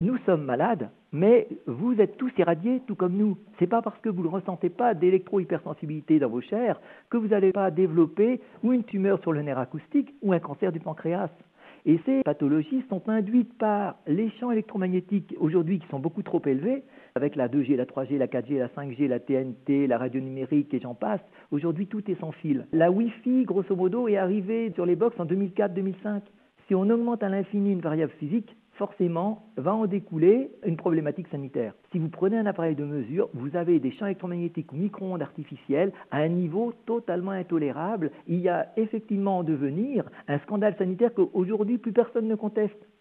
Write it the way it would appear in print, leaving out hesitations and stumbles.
Nous sommes malades, mais vous êtes tous irradiés, tout comme nous. C'est pas parce que vous ne ressentez pas d'électro-hypersensibilité dans vos chairs que vous n'allez pas développer ou une tumeur sur le nerf acoustique ou un cancer du pancréas. Et ces pathologies sont induites par les champs électromagnétiques aujourd'hui qui sont beaucoup trop élevés, avec la 2G, la 3G, la 4G, la 5G, la TNT, la radio numérique et j'en passe. Aujourd'hui, tout est sans fil. La Wi-Fi, grosso modo, est arrivée sur les box en 2004-2005. Si on augmente à l'infini une variable physique, forcément, va en découler une problématique sanitaire. Si vous prenez un appareil de mesure, vous avez des champs électromagnétiques ou micro-ondes artificielles à un niveau totalement intolérable. Il y a effectivement en devenir un scandale sanitaire qu'aujourd'hui plus personne ne conteste.